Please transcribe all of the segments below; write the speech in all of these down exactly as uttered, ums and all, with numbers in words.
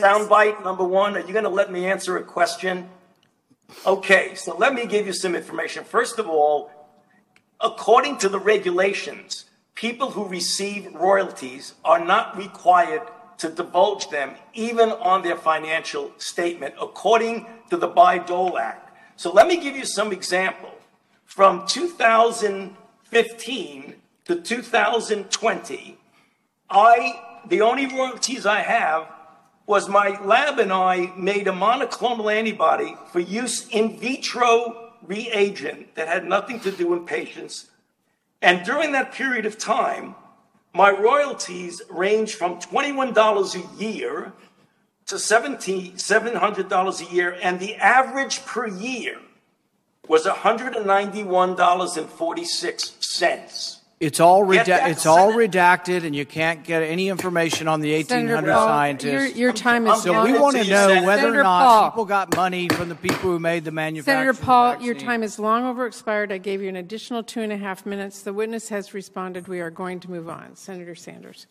soundbite, number one? Are you going to let me answer a question? Okay, so let me give you some information. First of all, according to the regulations, people who receive royalties are not required to divulge them, even on their financial statement, according to the Bayh-Dole Act. So let me give you some example. From two thousand fifteen to two thousand twenty, I, the only royalties I have was my lab and I made a monoclonal antibody for use in vitro reagent that had nothing to do in patients. And during that period of time, my royalties ranged from twenty-one dollars a year to seven hundred dollars a year. And the average per year was one hundred ninety-one dollars and forty-six cents. It's all reda- it's all redacted, and you can't get any information on the eighteen hundred Paul, scientists. Your, your time is so long. we want to know Senator whether or not Paul. people got money from the people who made the manufacturing. Senator Paul, vaccine. your time is long over expired. I gave you an additional two and a half minutes. The witness has responded. We are going to move on. Senator Sanders.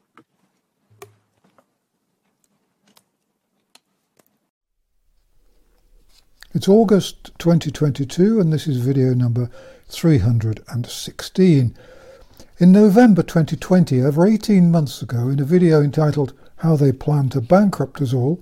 It's August twenty twenty-two, and this is video number three hundred sixteen. In November twenty twenty, over eighteen months ago, in a video entitled How They Plan to Bankrupt Us All,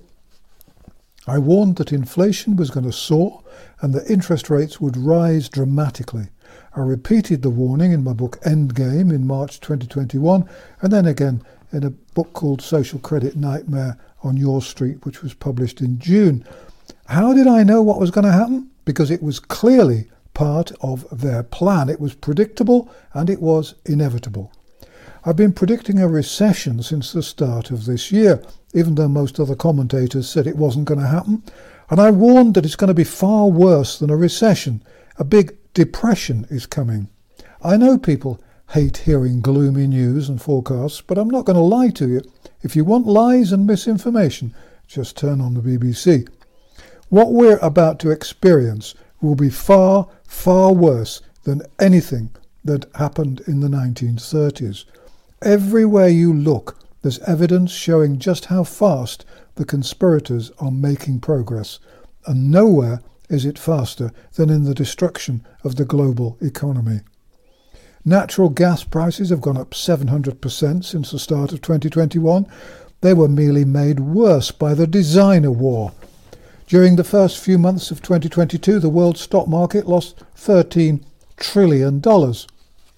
I warned that inflation was going to soar and that interest rates would rise dramatically. I repeated the warning in my book Endgame in March twenty twenty-one, and then again in a book called Social Credit Nightmare on Your Street, which was published in June. How did I know what was going to happen? Because it was clearly part of their plan. It was predictable and it was inevitable. I've been predicting a recession since the start of this year, even though most other commentators said it wasn't going to happen. And I warned that it's going to be far worse than a recession. A big depression is coming. I know people hate hearing gloomy news and forecasts, but I'm not going to lie to you. If you want lies and misinformation, just turn on the B B C. What we're about to experience will be far, far worse than anything that happened in the nineteen thirties. Everywhere you look, there's evidence showing just how fast the conspirators are making progress, and nowhere is it faster than in the destruction of the global economy. Natural gas prices have gone up seven hundred percent since the start of twenty twenty-one. They were merely made worse by the designer war. During the first few months of twenty twenty-two, the world stock market lost thirteen trillion dollars.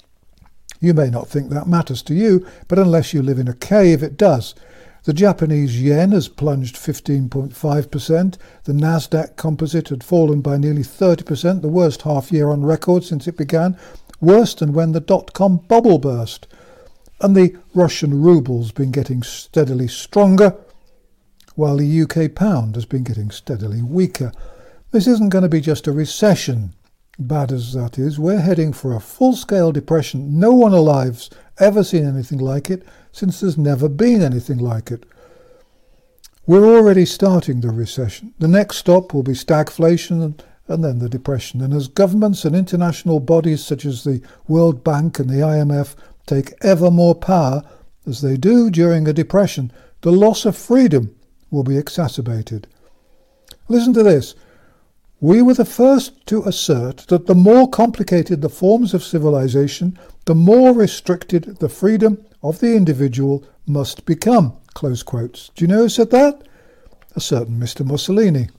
You may not think that matters to you, but unless you live in a cave, it does. The Japanese yen has plunged fifteen point five percent. The Nasdaq Composite had fallen by nearly thirty percent, the worst half year on record since it began, worse than when the dot-com bubble burst. And the Russian ruble's been getting steadily stronger, while the U K pound has been getting steadily weaker. This isn't going to be just a recession. Bad as that is, we're heading for a full-scale depression. No one alive's ever seen anything like it, since there's never been anything like it. We're already starting the recession. The next stop will be stagflation and, and then the depression. And as governments and international bodies such as the World Bank and the I M F take ever more power, as they do during a depression, the loss of freedom will be exacerbated. Listen to this. We were the first to assert that the more complicated the forms of civilization, the more restricted the freedom of the individual must become. Close quotes. Do you know who said that? A certain Mister Mussolini.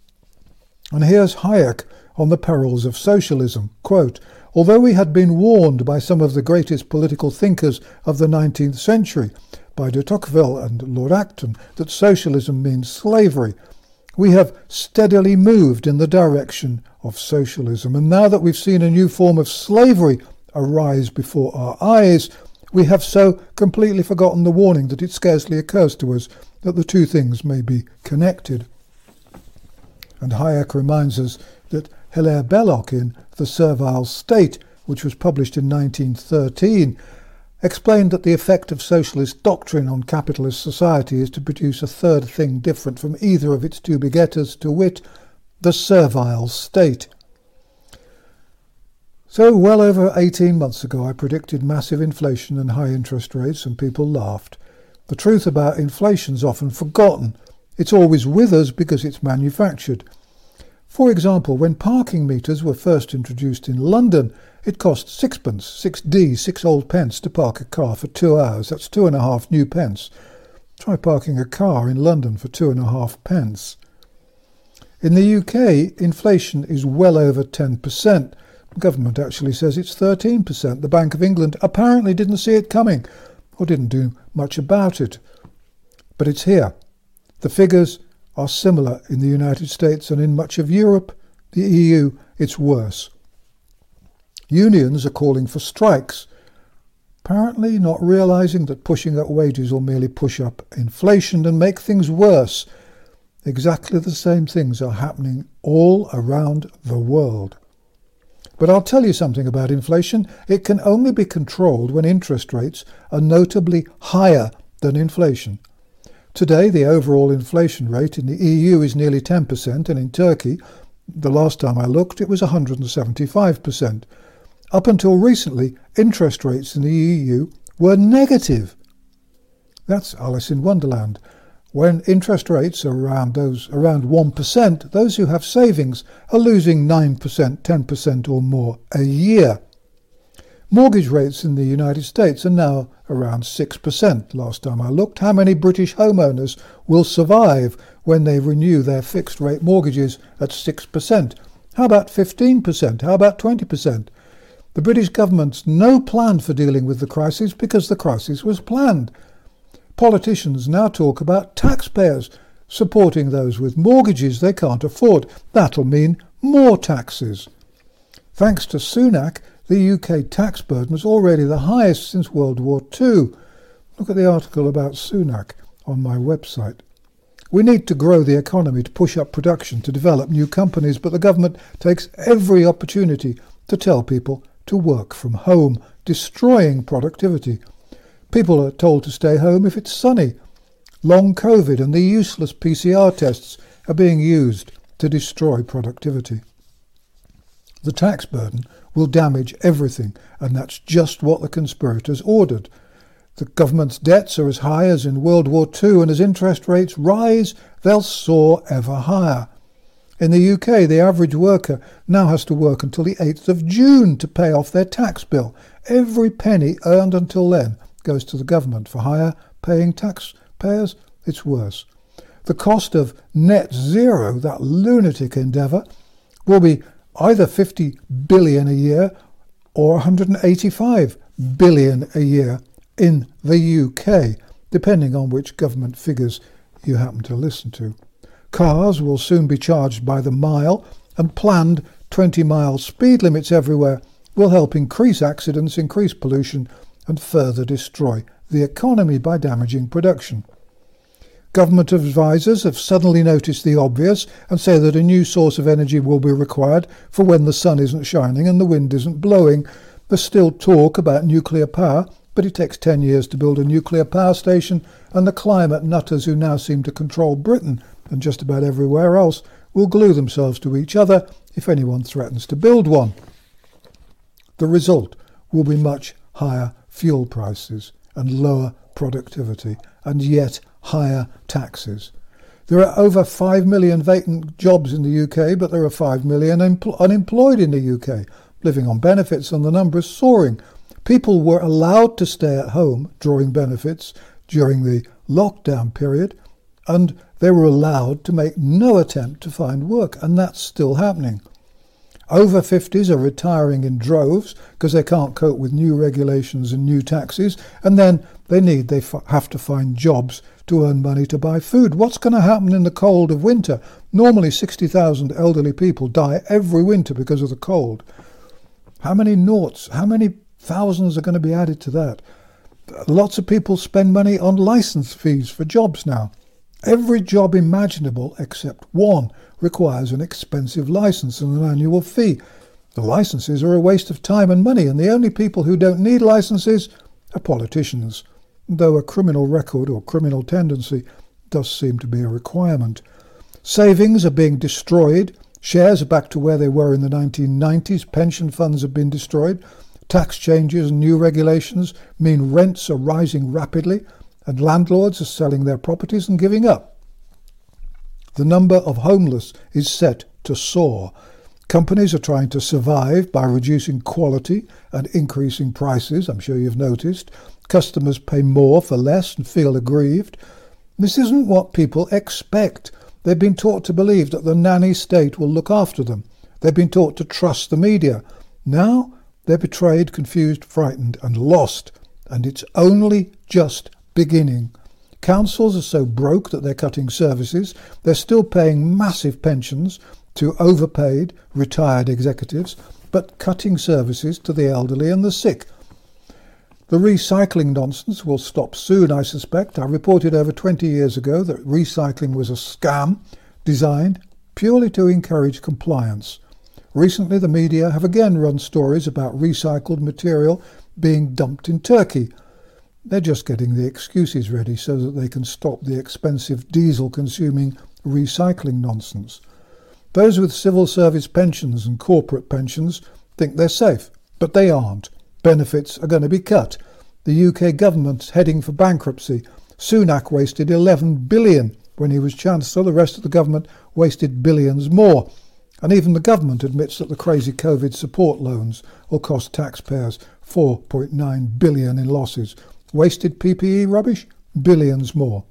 And here's Hayek on the perils of socialism. Quote, although we had been warned by some of the greatest political thinkers of the nineteenth century, by de Tocqueville and Lord Acton, that socialism means slavery, we have steadily moved in the direction of socialism. And now that we've seen a new form of slavery arise before our eyes, we have so completely forgotten the warning that it scarcely occurs to us that the two things may be connected. And Hayek reminds us that Hilaire Belloc in The Servile State, which was published in nineteen thirteen, explained that the effect of socialist doctrine on capitalist society is to produce a third thing different from either of its two begetters, to wit, the servile state. So well over eighteen months ago I predicted massive inflation and high interest rates, and people laughed. The truth about inflation's often forgotten. It's always with us because it's manufactured. For example, when parking meters were first introduced in London, it cost sixpence, six d, six old pence to park a car for two hours. That's two and a half new pence. Try parking a car in London for two and a half pence. In the U K, inflation is well over ten percent. The government actually says it's thirteen percent. The Bank of England apparently didn't see it coming or didn't do much about it. But it's here. The figures are similar in the United States and in much of Europe. The E U, it's worse. Unions are calling for strikes, apparently not realising that pushing up wages will merely push up inflation and make things worse. Exactly the same things are happening all around the world. But I'll tell you something about inflation. It can only be controlled when interest rates are notably higher than inflation. Today, the overall inflation rate in the E U is nearly ten percent, and in Turkey, the last time I looked, it was one hundred seventy-five percent. Up until recently, interest rates in the E U were negative. That's Alice in Wonderland. When interest rates are around those around one percent, those who have savings are losing nine percent, ten percent or more a year. Mortgage rates in the United States are now around six percent. Last time I looked, how many British homeowners will survive when they renew their fixed rate mortgages at six percent? How about fifteen percent? How about twenty percent? The British government's no plan for dealing with the crisis because the crisis was planned. Politicians now talk about taxpayers supporting those with mortgages they can't afford. That'll mean more taxes. Thanks to Sunak, the U K tax burden is already the highest since World War Two. Look at the article about Sunak on my website. We need to grow the economy to push up production, to develop new companies, but the government takes every opportunity to tell people to work from home, destroying productivity. People are told to stay home if it's sunny. Long COVID and the useless P C R tests are being used to destroy productivity. The tax burden will damage everything, and that's just what the conspirators ordered. The government's debts are as high as in World War Two, and as interest rates rise, they'll soar ever higher. In the U K, the average worker now has to work until the eighth of June to pay off their tax bill. Every penny earned until then goes to the government. For higher paying taxpayers, it's worse. The cost of net zero, that lunatic endeavour, will be either fifty billion a year or one hundred eighty-five billion a year in the U K, depending on which government figures you happen to listen to. Cars will soon be charged by the mile, and planned twenty mile speed limits everywhere will help increase accidents, increase pollution, and further destroy the economy by damaging production. Government advisers have suddenly noticed the obvious and say that a new source of energy will be required for when the sun isn't shining and the wind isn't blowing. There's still talk about nuclear power, but it takes ten years to build a nuclear power station, and the climate nutters who now seem to control Britain and just about everywhere else will glue themselves to each other if anyone threatens to build one. The result will be much higher fuel prices and lower productivity, and yet higher taxes. There are over five million vacant jobs in the U K, but there are five million empl- unemployed in the U K, living on benefits, and the number is soaring. People were allowed to stay at home drawing benefits during the lockdown period, and they were allowed to make no attempt to find work, and that's still happening. Over fifties are retiring in droves because they can't cope with new regulations and new taxes, and then they need they f- have to find jobs to earn money to buy food. What's going to happen in the cold of winter? Normally sixty thousand elderly people die every winter because of the cold. How many noughts, how many thousands are going to be added to that? Lots of people spend money on license fees for jobs now. Every job imaginable except one requires an expensive license and an annual fee. The licenses are a waste of time and money, and the only people who don't need licenses are politicians, though a criminal record or criminal tendency does seem to be a requirement. Savings are being destroyed. Shares are back to where they were in the nineteen nineties. Pension funds have been destroyed. Tax changes and new regulations mean rents are rising rapidly, and landlords are selling their properties and giving up. The number of homeless is set to soar. Companies are trying to survive by reducing quality and increasing prices. I'm sure you've noticed. Customers pay more for less and feel aggrieved. This isn't what people expect. They've been taught to believe that the nanny state will look after them. They've been taught to trust the media. Now they're betrayed, confused, frightened and lost. And it's only just beginning. Councils are so broke that they're cutting services. They're still paying massive pensions to overpaid, retired executives, but cutting services to the elderly and the sick. The recycling nonsense will stop soon, I suspect. I reported over twenty years ago that recycling was a scam designed purely to encourage compliance. Recently, the media have again run stories about recycled material being dumped in Turkey. They're just getting the excuses ready so that they can stop the expensive diesel-consuming recycling nonsense. Those with civil service pensions and corporate pensions think they're safe, but they aren't. Benefits are going to be cut. The U K government's heading for bankruptcy. Sunak wasted eleven billion pounds when he was Chancellor. The rest of the government wasted billions more. And even the government admits that the crazy COVID support loans will cost taxpayers four point nine billion pounds in losses. Wasted P P E rubbish? Billions more.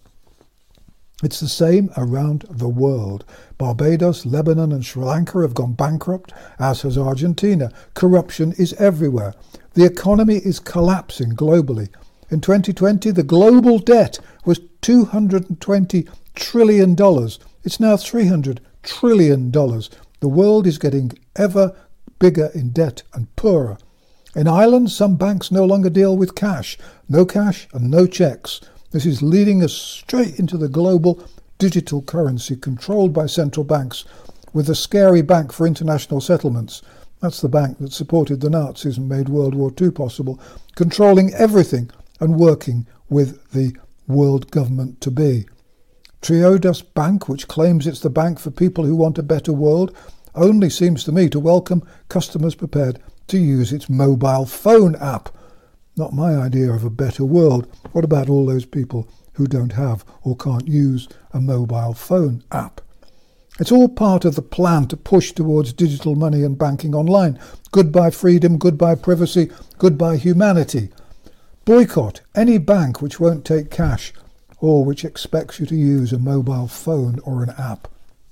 It's the same around the world. Barbados, Lebanon and Sri Lanka have gone bankrupt, as has Argentina. Corruption is everywhere. The economy is collapsing globally. In twenty twenty, the global debt was two hundred twenty trillion dollars. It's now three hundred trillion dollars. The world is getting ever bigger in debt and poorer. In Ireland, some banks no longer deal with cash. No cash and no checks. This is leading us straight into the global digital currency controlled by central banks, with the scary Bank for International Settlements. That's the bank that supported the Nazis and made World War Two possible, controlling everything and working with the world government to be. Triodos Bank, which claims it's the bank for people who want a better world, only seems to me to welcome customers prepared to use its mobile phone app. Not my idea of a better world. What about all those people who don't have or can't use a mobile phone app? It's all part of the plan to push towards digital money and banking online. Goodbye freedom, goodbye privacy, goodbye humanity. Boycott any bank which won't take cash or which expects you to use a mobile phone or an app.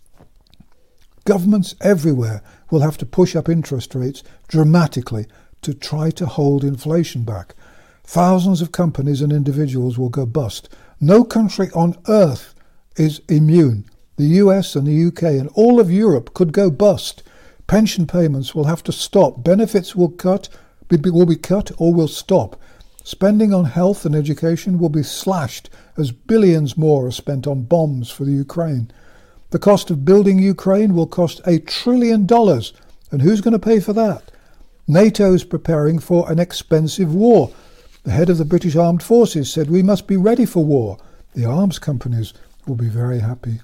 Governments everywhere will have to push up interest rates dramatically to try to hold inflation back. Thousands of companies and individuals will go bust. No country on earth is immune. The U S and the U K and all of Europe could go bust. Pension payments will have to stop. Benefits will cut, will be cut or will stop. Spending on health and education will be slashed as billions more are spent on bombs for the Ukraine. The cost of building Ukraine will cost a trillion dollars. And who's going to pay for that? NATO is preparing for an expensive war. The head of the British Armed Forces said we must be ready for war. The arms companies will be very happy.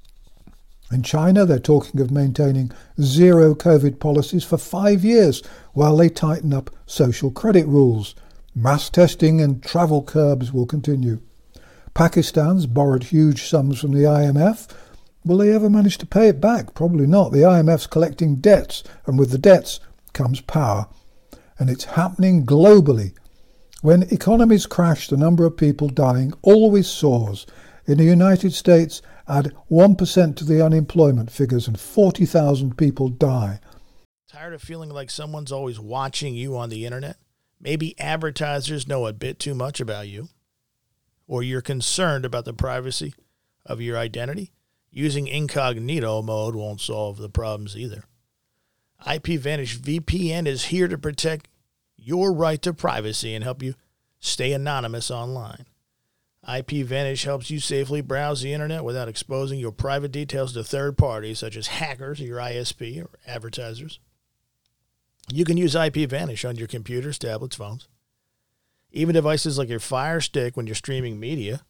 In China, they're talking of maintaining zero COVID policies for five years while they tighten up social credit rules. Mass testing and travel curbs will continue. Pakistan's borrowed huge sums from the I M F. Will they ever manage to pay it back? Probably not. The I M F's collecting debts, and with the debts comes power. And it's happening globally. When economies crash, the number of people dying always soars. In the United States, add one percent to the unemployment figures and forty thousand people die. Tired of feeling like someone's always watching you on the internet? Maybe advertisers know a bit too much about you? Or you're concerned about the privacy of your identity? Using incognito mode won't solve the problems either. IPVanish V P N is here to protect your right to privacy and help you stay anonymous online. IPVanish helps you safely browse the internet without exposing your private details to third parties such as hackers, your I S P, or advertisers. You can use IPVanish on your computers, tablets, phones, even devices like your Fire Stick when you're streaming media.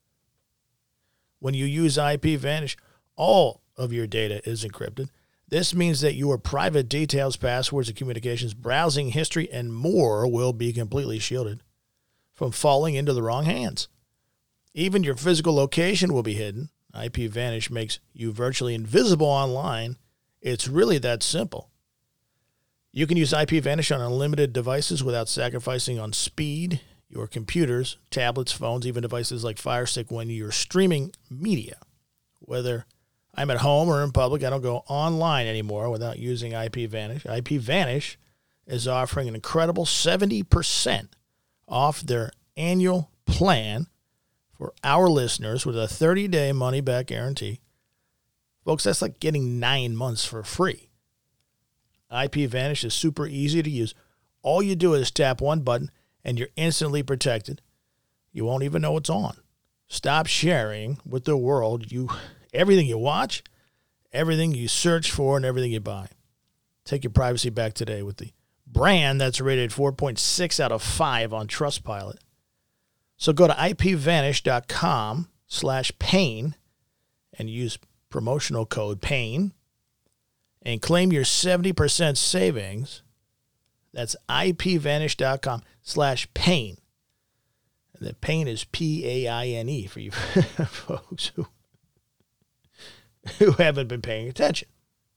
When you use IPVanish, all of your data is encrypted. This means that your private details, passwords, and communications, browsing history, and more will be completely shielded from falling into the wrong hands. Even your physical location will be hidden. IPVanish makes you virtually invisible online. It's really that simple. You can use IPVanish on unlimited devices without sacrificing on speed. Your computers, tablets, phones, even devices like Fire Stick when you're streaming media. Whether I'm at home or in public, I don't go online anymore without using IPVanish. IPVanish is offering an incredible seventy percent off their annual plan for our listeners with a thirty-day money-back guarantee. Folks, that's like getting nine months for free. IPVanish is super easy to use. All you do is tap one button, and you're instantly protected. You won't even know it's on. Stop sharing with the world you everything you watch, everything you search for, and everything you buy. Take your privacy back today with the brand that's rated four point six out of five on Trustpilot. So go to ipvanish.com slash pain and use promotional code PAIN and claim your seventy percent savings. That's ipvanish.com slash pain. And the pain is P A I N E for you folks who, who haven't been paying attention.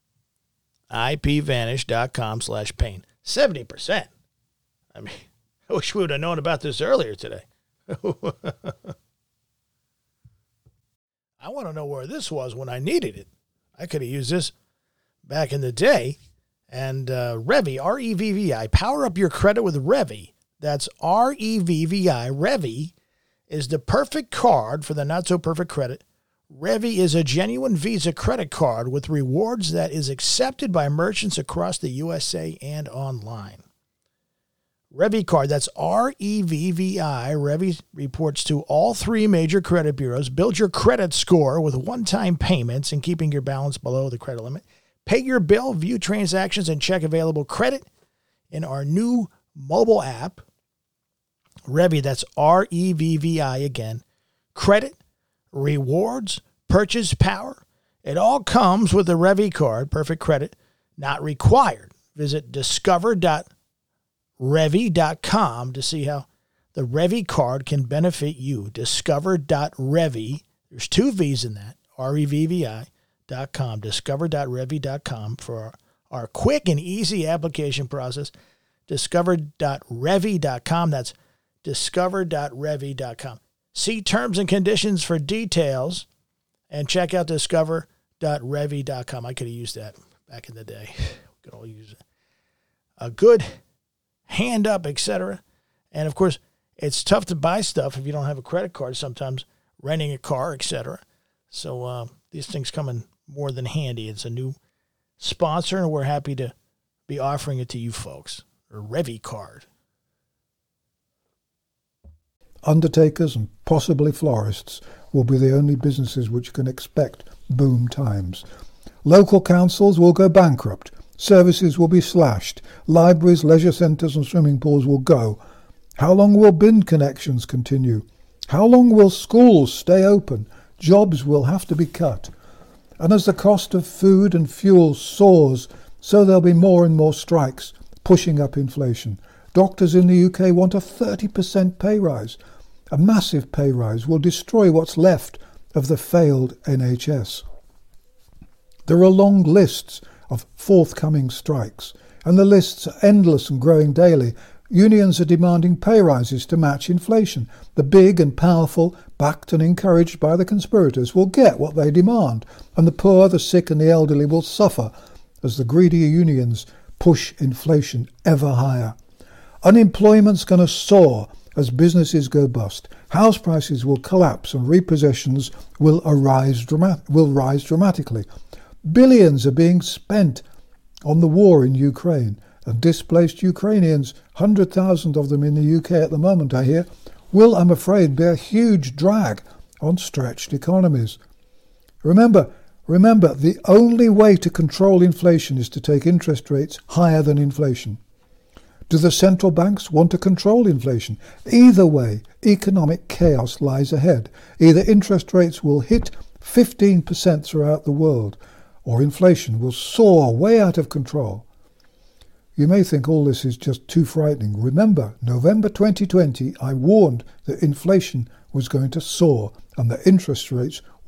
ipvanish.com slash pain. seventy percent. I mean, I wish we would have known about this earlier today. I want to know where this was when I needed it. I could have used this back in the day. And uh, Revvy, R E V V I, power up your credit with Revvy. That's R E V V I. Revvy is the perfect card for the not-so-perfect credit. Revvy is a genuine Visa credit card with rewards that is accepted by merchants across the U S A and online. Revvy card, that's R E V V I. Revvy reports to all three major credit bureaus. Build your credit score with one-time payments and keeping your balance below the credit limit. Pay your bill, view transactions, and check available credit in our new mobile app. Revvy, that's R E V V I again. Credit, rewards, purchase power. It all comes with the Revvy card. Perfect credit, not required. Visit discover dot revvy dot com to see how the Revvy card can benefit you. discover dot revvy. There's two V's in that. R E V V I. Dot com, discover dot revvy dot com for our, our quick and easy application process. discover dot revvy dot com. That's discover dot revvy dot com. See terms and conditions for details and check out discover dot revvy dot com. I could have used that back in the day. We could all use it. A good hand up, et cetera. And of course, it's tough to buy stuff if you don't have a credit card, sometimes renting a car, et cetera. So uh, these things come in more than handy. It's a new sponsor, and we're happy to be offering it to you folks. A Revvy card. Undertakers and possibly florists will be the only businesses which can expect boom times. Local councils will go bankrupt. Services will be slashed. Libraries, leisure centres and swimming pools will go. How long will bin connections continue? How long will schools stay open? Jobs will have to be cut. And as the cost of food and fuel soars, so there'll be more and more strikes, pushing up inflation. Doctors in the U K want a thirty percent pay rise. A massive pay rise will destroy what's left of the failed N H S. There are long lists of forthcoming strikes, and the lists are endless and growing daily. Unions are demanding pay rises to match inflation. The big and powerful, backed and encouraged by the conspirators, will get what they demand, and the poor, the sick and the elderly will suffer as the greedy unions push inflation ever higher. Unemployment's going to soar as businesses go bust. House prices will collapse and repossessions will, arise drama- will rise dramatically. Billions are being spent on the war in Ukraine. And displaced Ukrainians, one hundred thousand of them in the U K at the moment, I hear, will, I'm afraid, be a huge drag on stretched economies. Remember, remember, the only way to control inflation is to take interest rates higher than inflation. Do the central banks want to control inflation? Either way, economic chaos lies ahead. Either interest rates will hit fifteen percent throughout the world, or inflation will soar way out of control. You may think all this is just too frightening. Remember, November twenty twenty, I warned that inflation was going to soar and that interest rates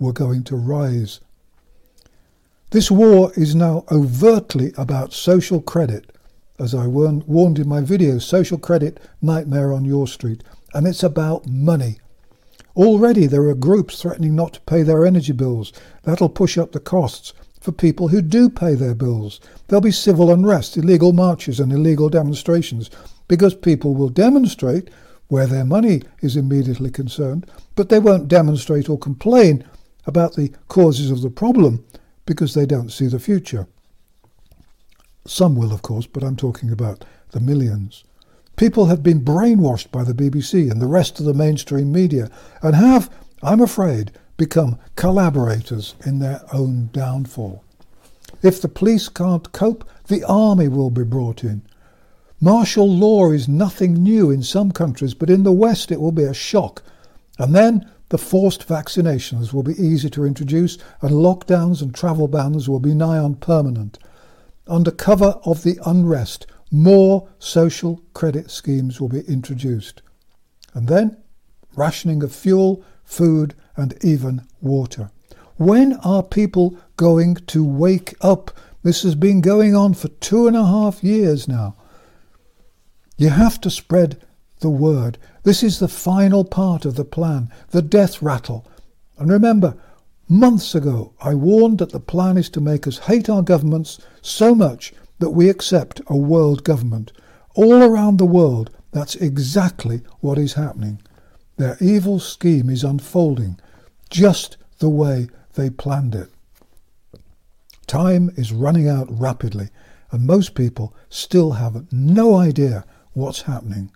were going to rise. This war is now overtly about social credit, as I warned in my video, Social Credit Nightmare on Your Street, and it's about money. Already there are groups threatening not to pay their energy bills. That'll push up the costs for people who do pay their bills. There'll be civil unrest, illegal marches and illegal demonstrations, because people will demonstrate where their money is immediately concerned, but they won't demonstrate or complain about the causes of the problem because they don't see the future. Some will, of course, but I'm talking about the millions. People have been brainwashed by the B B C and the rest of the mainstream media and have, I'm afraid, become collaborators in their own downfall. If the police can't cope, the army will be brought in. Martial law is nothing new in some countries, but in the West it will be a shock. And then the forced vaccinations will be easy to introduce, and lockdowns and travel bans will be nigh on permanent. Under cover of the unrest, more social credit schemes will be introduced. And then rationing of fuel, food and even water. When are people going to wake up? This has been going on for two and a half years now. You have to spread the word. This is the final part of the plan, the death rattle. And remember, months ago I warned that the plan is to make us hate our governments so much that we accept a world government. All around the world, that's exactly what is happening. Their evil scheme is unfolding just the way they planned it. Time is running out rapidly, and most people still have no idea what's happening.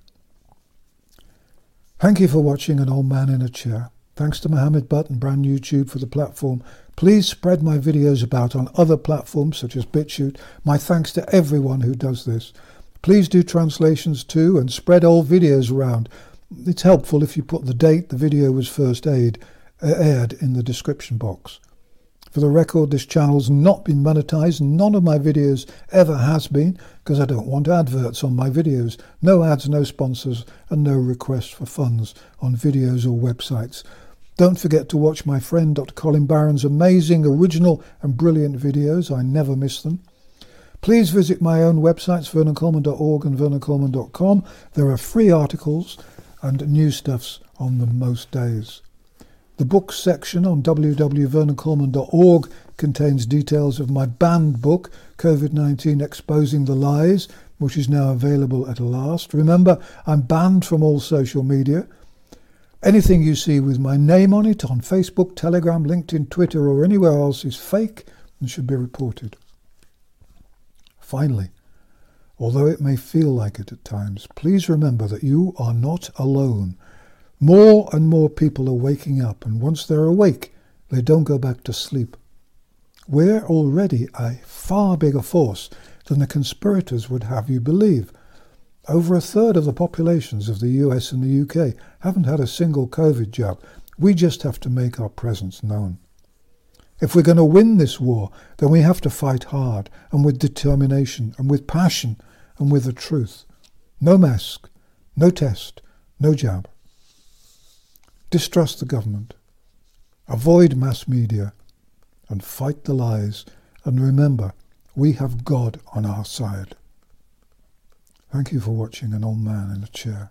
Thank you for watching An Old Man in a Chair. Thanks to Mohammed Butt and Brand YouTube for the platform. Please spread my videos about on other platforms such as BitChute. My thanks to everyone who does this. Please do translations too and spread old videos around. It's helpful if you put the date the video was first aired, uh, aired in the description box. For the record, this channel's not been monetized, and none of my videos ever has been, because I don't want adverts on my videos. No ads, no sponsors, and no requests for funds on videos or websites. Don't forget to watch my friend Doctor Colin Barron's amazing, original and brilliant videos. I never miss them. Please visit my own websites, vernon coleman dot org and vernon coleman dot com. There are free articles and new stuffs on them most days. The books section on w w w dot vernon coleman dot org contains details of my banned book, COVID nineteen Exposing the Lies, which is now available at last. Remember, I'm banned from all social media. Anything you see with my name on it on Facebook, Telegram, LinkedIn, Twitter or anywhere else is fake and should be reported. Finally, although it may feel like it at times, please remember that you are not alone. More and more people are waking up, and once they're awake, they don't go back to sleep. We're already a far bigger force than the conspirators would have you believe. Over a third of the populations of the U S and the U K haven't had a single COVID jab. We just have to make our presence known. If we're going to win this war, then we have to fight hard and with determination and with passion and with the truth. No mask, no test, no jab. Distrust the government. Avoid mass media and fight the lies. And remember, we have God on our side. Thank you for watching An Old Man in a Chair.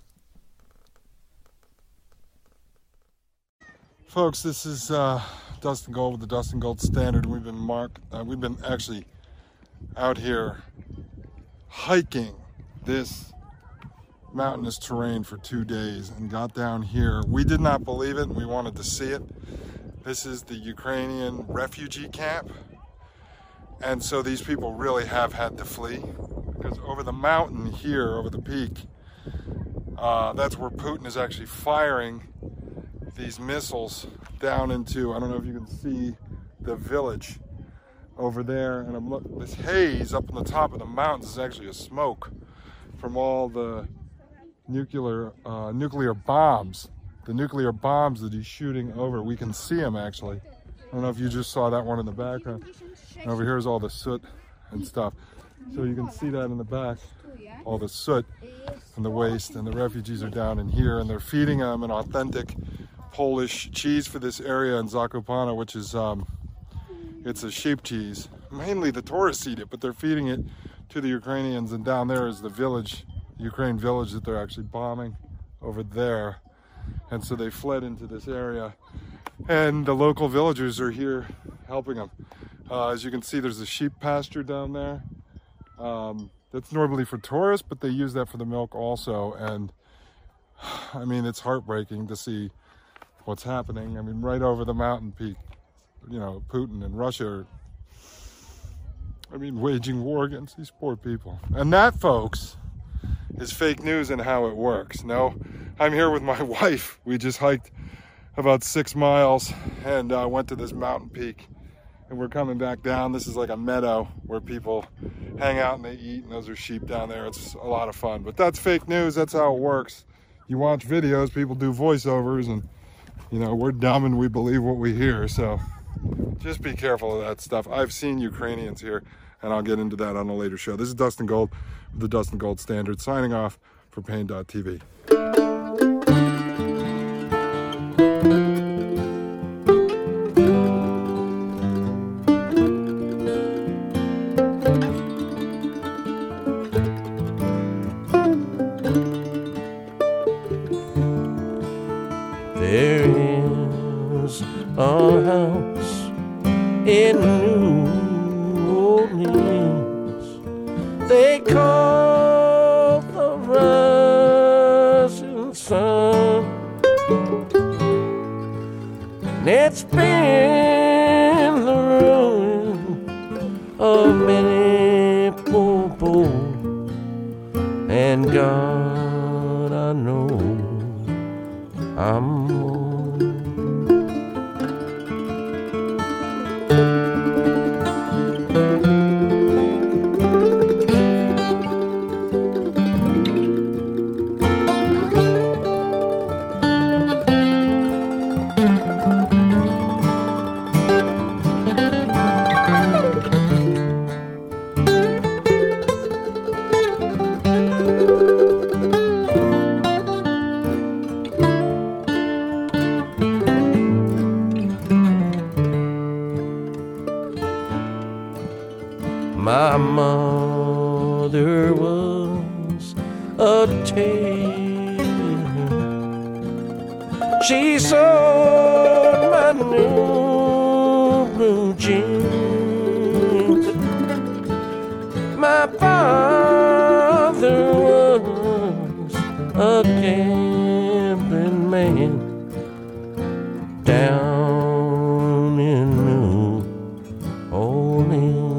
Folks, this is uh, Dustin Gold with the Dustin Gold Standard. We've been mark, uh, we've been actually out here hiking this mountainous terrain for two days and got down here. We did not believe it. We wanted to see it. This is the Ukrainian refugee camp. And so these people really have had to flee, because over the mountain here, over the peak, uh, that's where Putin is actually firing these missiles down into, I don't know if you can see the village over there, and I'm look, this haze up on the top of the mountains is actually a smoke from all the nuclear uh, nuclear bombs, the nuclear bombs that he's shooting over. We can see them actually. I don't know if you just saw that one in the background. And over here is all the soot and stuff. So you can see that in the back, all the soot and the waste, and the refugees are down in here, and they're feeding them an authentic Polish cheese for this area in Zakopane, which is, um, it's a sheep cheese. Mainly the tourists eat it, but they're feeding it to the Ukrainians. And down there is the village, Ukraine village that they're actually bombing over there. And so they fled into this area. And the local villagers are here helping them. Uh, as you can see, there's a sheep pasture down there. Um, that's normally for tourists, but they use that for the milk also. And I mean, it's heartbreaking to see what's happening. I mean, right over the mountain peak, you know, Putin and Russia are, I mean, waging war against these poor people. And that, folks, is fake news and how it works. No, I'm here with my wife. We just hiked about six miles and uh, went to this mountain peak. And we're coming back down. This is like a meadow where people hang out and they eat, and those are sheep down there. It's a lot of fun. But that's fake news. That's how it works. You watch videos, people do voiceovers, and, you know, we're dumb and we believe what we hear. So just be careful of that stuff. I've seen Ukrainians here, and I'll get into that on a later show. This is Dustin Gold with the Dustin Gold Standard, signing off for Pain dot T V. There is a house in New Orleans they call the Rising Sun, and it's been the ruin of many poor boys, and God, I know I'm my mother was a tailor. She sewed my new blue jeans. My father was a gambling man down in New Orleans.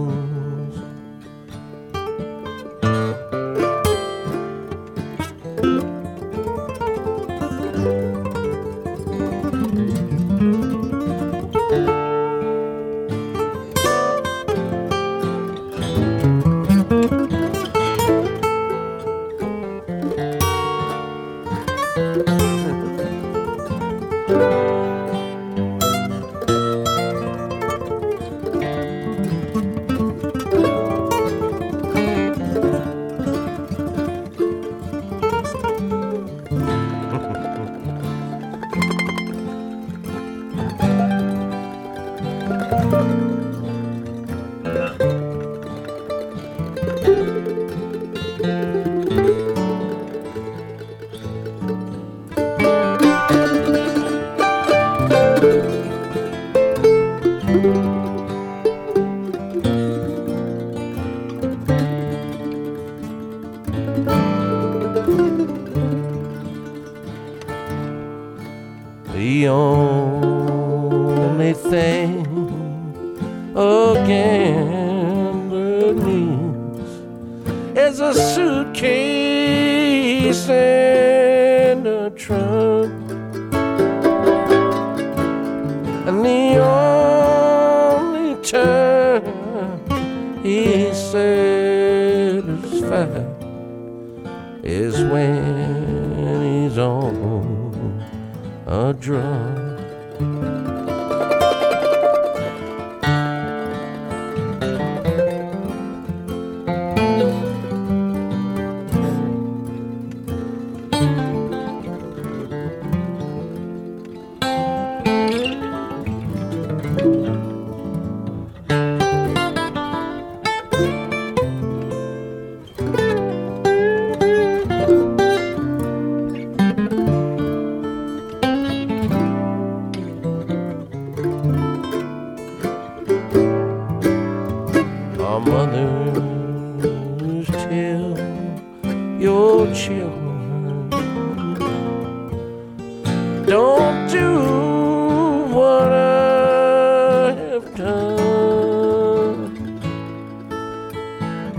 The only thing a gambler needs is a suitcase and a trunk, and the only time he's satisfied is when he's on a drum.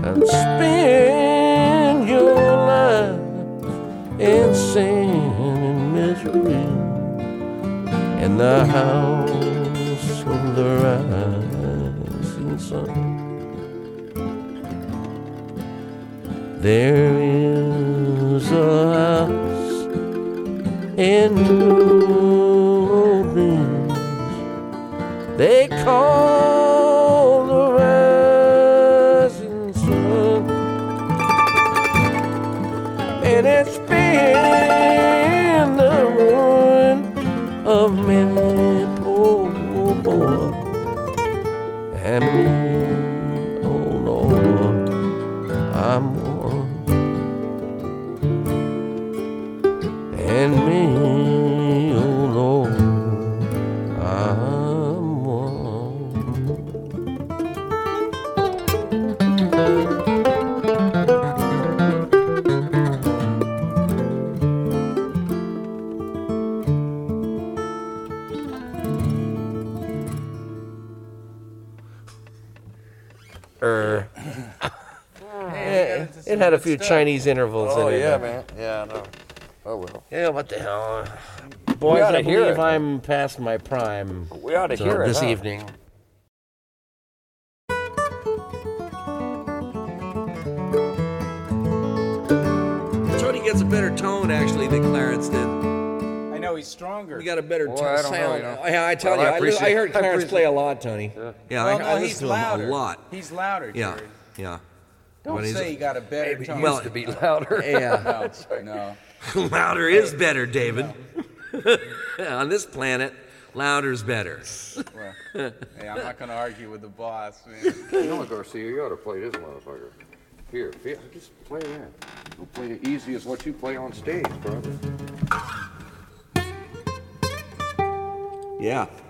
and spend your life in sin and misery in the house of the rising sun. There is a house in New Orleans they call the rising sun, and it's been the ruin of many poor boys and me. Oh Lord, I'm one, and me. Oh Lord, I'm one. Er, it, it had a few Chinese intervals Oh in it. yeah, man. Yeah, I know. Oh well. Yeah, what the hell? Boys, oughta I hear believe it. I'm past my prime We ought to so hear it this huh? evening. Tony gets a better tone, actually, than Clarence did. I know he's stronger. He got a better Boy, tone. I don't know, sound. you know. Yeah, I tell Well, you, I I, li- appreciate- I heard I Clarence appreciate- play a lot, Tony. Yeah. Yeah, well, I, no, I he's listen to him louder. a lot. He's louder, Yeah, Jerry. yeah. Don't But he's- say he got a better tone. Well, Used to be louder. Yeah. no, no. Louder is better, David. On this planet, louder's better. Well, hey, I'm not going to argue with the boss, man. You know, Garcia, you ought to play this motherfucker. Here, here, just play that. Don't play the easy as what you play on stage, brother. Yeah.